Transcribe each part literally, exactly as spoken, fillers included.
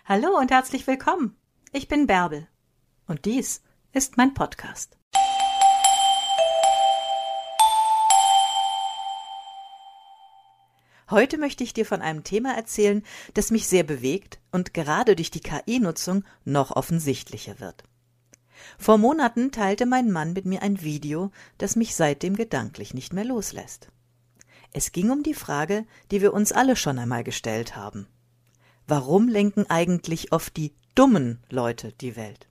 Hallo und herzlich willkommen. Ich bin Bärbel und dies ist mein Podcast. Heute möchte ich dir von einem Thema erzählen, das mich sehr bewegt und gerade durch die K I-Nutzung noch offensichtlicher wird. Vor Monaten teilte mein Mann mit mir ein Video, das mich seitdem gedanklich nicht mehr loslässt. Es ging um die Frage, die wir uns alle schon einmal gestellt haben. Warum lenken eigentlich oft die dummen Leute die Welt?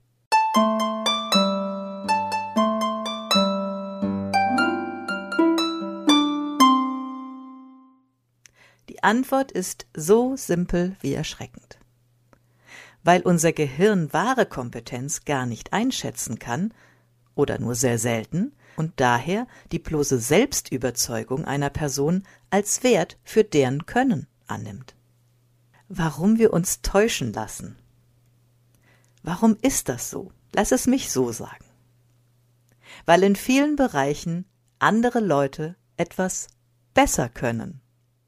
Die Antwort ist so simpel wie erschreckend. Weil unser Gehirn wahre Kompetenz gar nicht einschätzen kann oder nur sehr selten und daher die bloße Selbstüberzeugung einer Person als Wert für deren Können annimmt. Warum wir uns täuschen lassen? Warum ist das so? Lass es mich so sagen. Weil in vielen Bereichen andere Leute etwas besser können.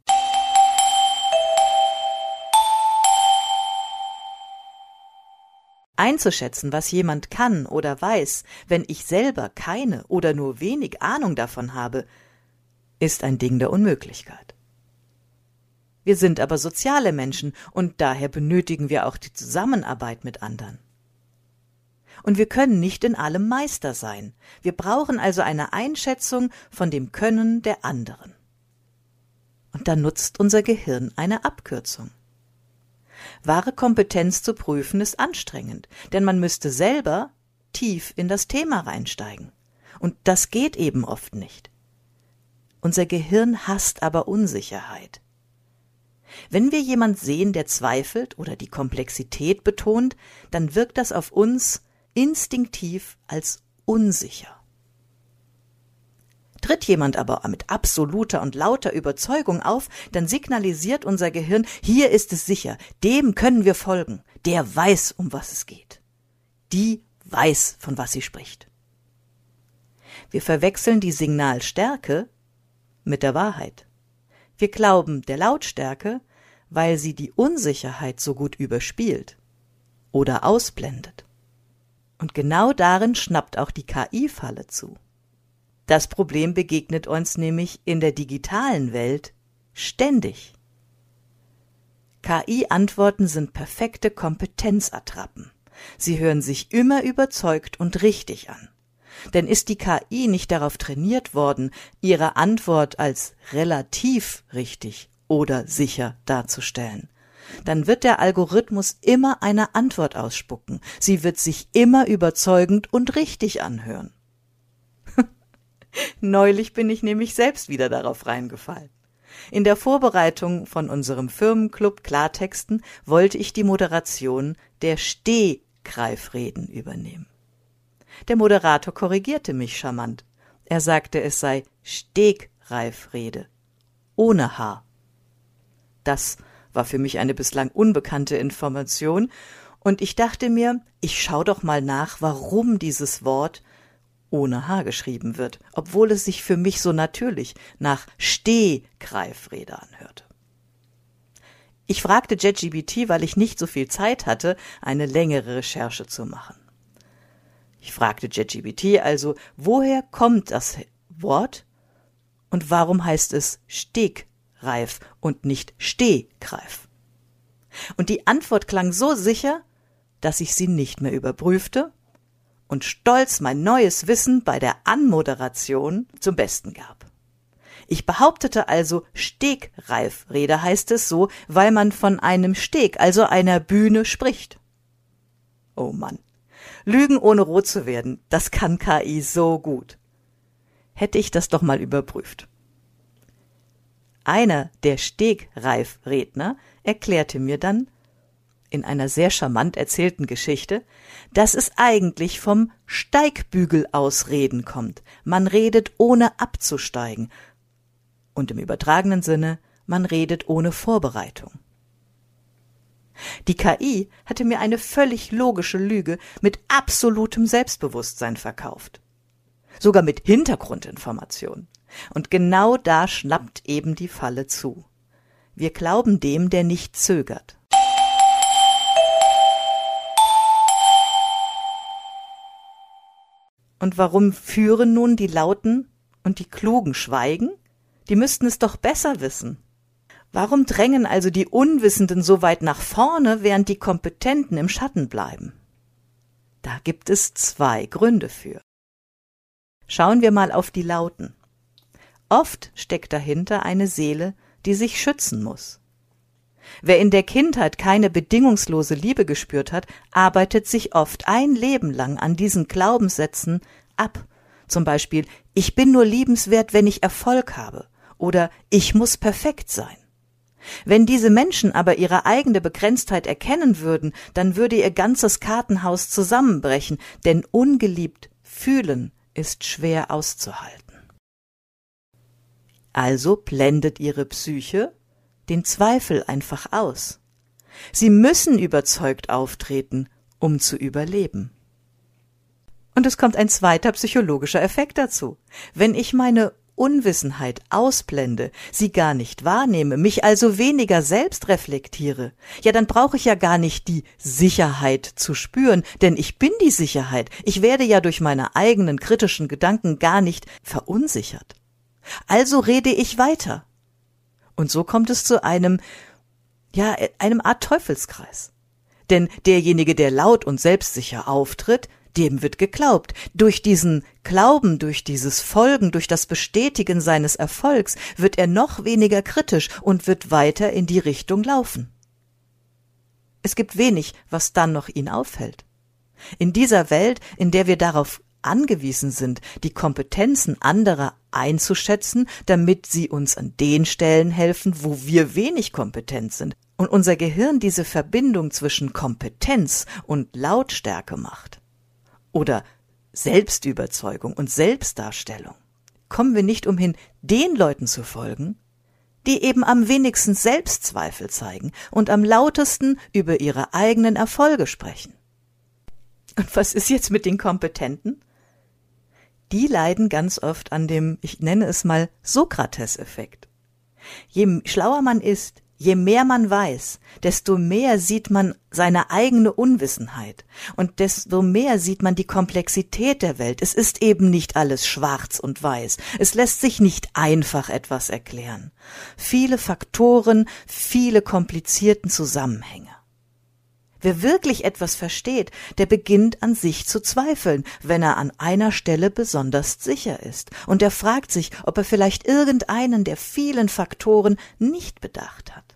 Einzuschätzen, was jemand kann oder weiß, wenn ich selber keine oder nur wenig Ahnung davon habe, ist ein Ding der Unmöglichkeit. Wir sind aber soziale Menschen und daher benötigen wir auch die Zusammenarbeit mit anderen. Und wir können nicht in allem Meister sein. Wir brauchen also eine Einschätzung von dem Können der anderen. Und dann nutzt unser Gehirn eine Abkürzung. Wahre Kompetenz zu prüfen ist anstrengend, denn man müsste selber tief in das Thema reinsteigen. Und das geht eben oft nicht. Unser Gehirn hasst aber Unsicherheit. Wenn wir jemand sehen, der zweifelt oder die Komplexität betont, dann wirkt das auf uns instinktiv als unsicher. Tritt jemand aber mit absoluter und lauter Überzeugung auf, dann signalisiert unser Gehirn, hier ist es sicher, dem können wir folgen, der weiß, um was es geht. Die weiß, von was sie spricht. Wir verwechseln die Signalstärke mit der Wahrheit. Wir glauben der Lautstärke, weil sie die Unsicherheit so gut überspielt oder ausblendet. Und genau darin schnappt auch die K I-Falle zu. Das Problem begegnet uns nämlich in der digitalen Welt ständig. K I-Antworten sind perfekte Kompetenzattrappen. Sie hören sich immer überzeugt und richtig an. Denn ist die K I nicht darauf trainiert worden, ihre Antwort als relativ richtig oder sicher darzustellen, dann wird der Algorithmus immer eine Antwort ausspucken. Sie wird sich immer überzeugend und richtig anhören. Neulich bin ich nämlich selbst wieder darauf reingefallen. In der Vorbereitung von unserem Firmenclub Klartexten wollte ich die Moderation der Stehgreifreden übernehmen. Der Moderator korrigierte mich charmant. Er sagte, es sei Stegreifrede, ohne H. Das war für mich eine bislang unbekannte Information, und ich dachte mir, ich schau doch mal nach, warum dieses Wort ohne H geschrieben wird, obwohl es sich für mich so natürlich nach Stehgreifrede anhörte. Ich fragte ChatGPT, weil ich nicht so viel Zeit hatte, eine längere Recherche zu machen. Ich fragte ChatGPT also, woher kommt das Wort und warum heißt es Stegreif und nicht Stehgreif? Und die Antwort klang so sicher, dass ich sie nicht mehr überprüfte und stolz mein neues Wissen bei der Anmoderation zum Besten gab. Ich behauptete also, Stegreifrede heißt es so, weil man von einem Steg, also einer Bühne, spricht. Oh Mann. Lügen ohne rot zu werden, das kann K I so gut. Hätte ich das doch mal überprüft. Einer der Stegreifredner erklärte mir dann, in einer sehr charmant erzählten Geschichte, dass es eigentlich vom Steigbügel-Ausreden kommt. Man redet ohne abzusteigen. Und im übertragenen Sinne, man redet ohne Vorbereitung. Die K I hatte mir eine völlig logische Lüge mit absolutem Selbstbewusstsein verkauft. Sogar mit Hintergrundinformation. Und genau da schnappt eben die Falle zu. Wir glauben dem, der nicht zögert. Und warum führen nun die Lauten und die Klugen schweigen? Die müssten es doch besser wissen. Warum drängen also die Unwissenden so weit nach vorne, während die Kompetenten im Schatten bleiben? Da gibt es zwei Gründe für. Schauen wir mal auf die Lauten. Oft steckt dahinter eine Seele, die sich schützen muss. Wer in der Kindheit keine bedingungslose Liebe gespürt hat, arbeitet sich oft ein Leben lang an diesen Glaubenssätzen ab. Zum Beispiel, ich bin nur liebenswert, wenn ich Erfolg habe, oder ich muss perfekt sein. Wenn diese Menschen aber ihre eigene Begrenztheit erkennen würden, dann würde ihr ganzes Kartenhaus zusammenbrechen, denn ungeliebt fühlen ist schwer auszuhalten. Also blendet ihre Psyche den Zweifel einfach aus. Sie müssen überzeugt auftreten, um zu überleben. Und es kommt ein zweiter psychologischer Effekt dazu. Wenn ich meine Unwissenheit ausblende, sie gar nicht wahrnehme, mich also weniger selbst reflektiere, ja, dann brauche ich ja gar nicht die Sicherheit zu spüren, denn ich bin die Sicherheit. Ich werde ja durch meine eigenen kritischen Gedanken gar nicht verunsichert. Also rede ich weiter. Und so kommt es zu einem, ja, einem Art Teufelskreis. Denn derjenige, der laut und selbstsicher auftritt, dem wird geglaubt. Durch diesen Glauben, durch dieses Folgen, durch das Bestätigen seines Erfolgs wird er noch weniger kritisch und wird weiter in die Richtung laufen. Es gibt wenig, was dann noch ihn aufhält. In dieser Welt, in der wir darauf angewiesen sind, die Kompetenzen anderer einzuschätzen, damit sie uns an den Stellen helfen, wo wir wenig kompetent sind, und unser Gehirn diese Verbindung zwischen Kompetenz und Lautstärke macht, oder Selbstüberzeugung und Selbstdarstellung, kommen wir nicht umhin, den Leuten zu folgen, die eben am wenigsten Selbstzweifel zeigen und am lautesten über ihre eigenen Erfolge sprechen. Und was ist jetzt mit den Kompetenten? Die leiden ganz oft an dem, ich nenne es mal, Sokrates-Effekt. Je schlauer man ist, je mehr man weiß, desto mehr sieht man seine eigene Unwissenheit und desto mehr sieht man die Komplexität der Welt. Es ist eben nicht alles schwarz und weiß. Es lässt sich nicht einfach etwas erklären. Viele Faktoren, viele komplizierten Zusammenhänge. Wer wirklich etwas versteht, der beginnt an sich zu zweifeln, wenn er an einer Stelle besonders sicher ist. Und er fragt sich, ob er vielleicht irgendeinen der vielen Faktoren nicht bedacht hat.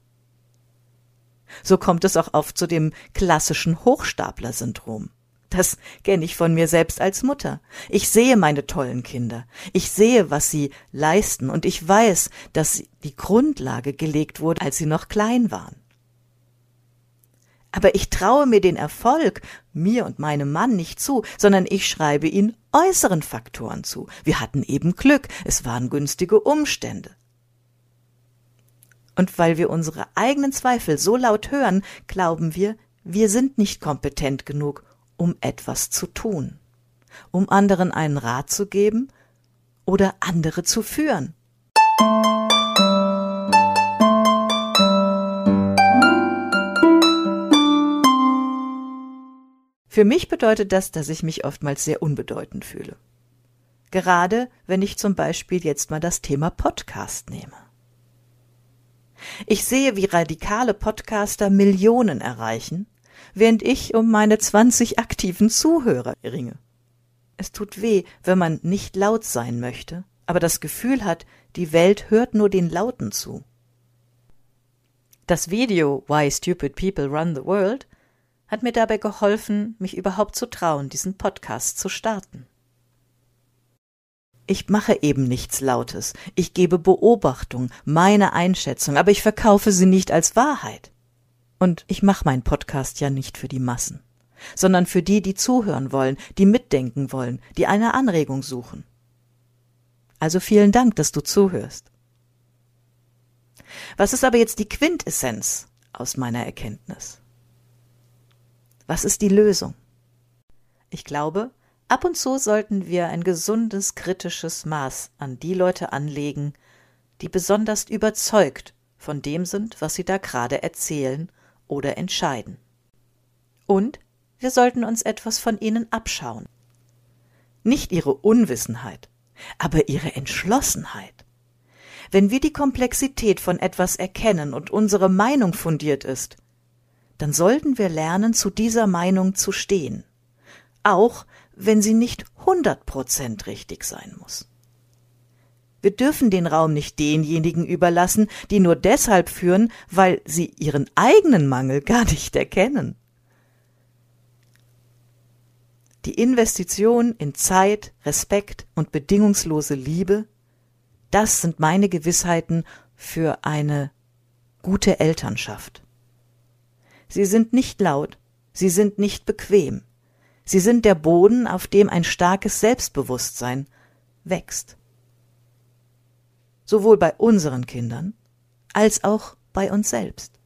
So kommt es auch oft zu dem klassischen Hochstapler-Syndrom. Das kenne ich von mir selbst als Mutter. Ich sehe meine tollen Kinder. Ich sehe, was sie leisten, und ich weiß, dass die Grundlage gelegt wurde, als sie noch klein waren. Aber ich traue mir den Erfolg, mir und meinem Mann, nicht zu, sondern ich schreibe ihn äußeren Faktoren zu. Wir hatten eben Glück, es waren günstige Umstände. Und weil wir unsere eigenen Zweifel so laut hören, glauben wir, wir sind nicht kompetent genug, um etwas zu tun, um anderen einen Rat zu geben oder andere zu führen. Für mich bedeutet das, dass ich mich oftmals sehr unbedeutend fühle. Gerade wenn ich zum Beispiel jetzt mal das Thema Podcast nehme. Ich sehe, wie radikale Podcaster Millionen erreichen, während ich um meine zwanzig aktiven Zuhörer ringe. Es tut weh, wenn man nicht laut sein möchte, aber das Gefühl hat, die Welt hört nur den Lauten zu. Das Video Why Stupid People Run the World hat mir dabei geholfen, mich überhaupt zu trauen, diesen Podcast zu starten. Ich mache eben nichts Lautes, ich gebe Beobachtung, meine Einschätzung, aber ich verkaufe sie nicht als Wahrheit. Und ich mache meinen Podcast ja nicht für die Massen, sondern für die, die zuhören wollen, die mitdenken wollen, die eine Anregung suchen. Also vielen Dank, dass du zuhörst. Was ist aber jetzt die Quintessenz aus meiner Erkenntnis? Was ist die Lösung? Ich glaube, ab und zu sollten wir ein gesundes, kritisches Maß an die Leute anlegen, die besonders überzeugt von dem sind, was sie da gerade erzählen oder entscheiden. Und wir sollten uns etwas von ihnen abschauen. nicht ihre Unwissenheit, aber ihre Entschlossenheit. Wenn wir die Komplexität von etwas erkennen und unsere Meinung fundiert ist, dann sollten wir lernen, zu dieser Meinung zu stehen, auch wenn sie nicht hundert Prozent richtig sein muss. Wir dürfen den Raum nicht denjenigen überlassen, die nur deshalb führen, weil sie ihren eigenen Mangel gar nicht erkennen. Die Investition in Zeit, Respekt und bedingungslose Liebe, das sind meine Gewissheiten für eine gute Elternschaft. Sie sind nicht laut, sie sind nicht bequem, sie sind der Boden, auf dem ein starkes Selbstbewusstsein wächst. Sowohl bei unseren Kindern als auch bei uns selbst.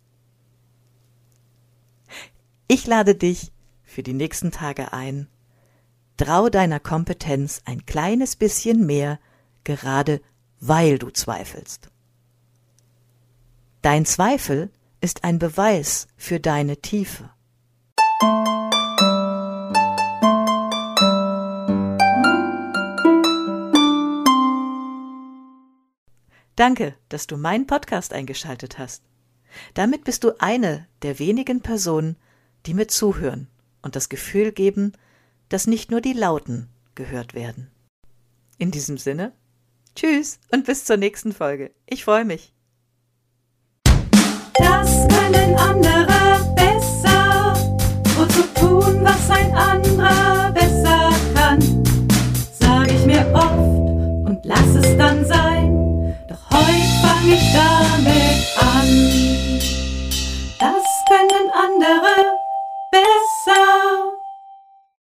Ich lade dich für die nächsten Tage ein, trau deiner Kompetenz ein kleines bisschen mehr, gerade weil du zweifelst. Dein Zweifel ist ein Beweis für deine Tiefe. Danke, dass du meinen Podcast eingeschaltet hast. Damit bist du eine der wenigen Personen, die mir zuhören und das Gefühl geben, dass nicht nur die Lauten gehört werden. In diesem Sinne, tschüss und bis zur nächsten Folge. Ich freue mich. Das kann ein anderer besser, und zu tun, was ein anderer besser kann, sag ich mir oft und lass es dann sein, doch heute fang ich damit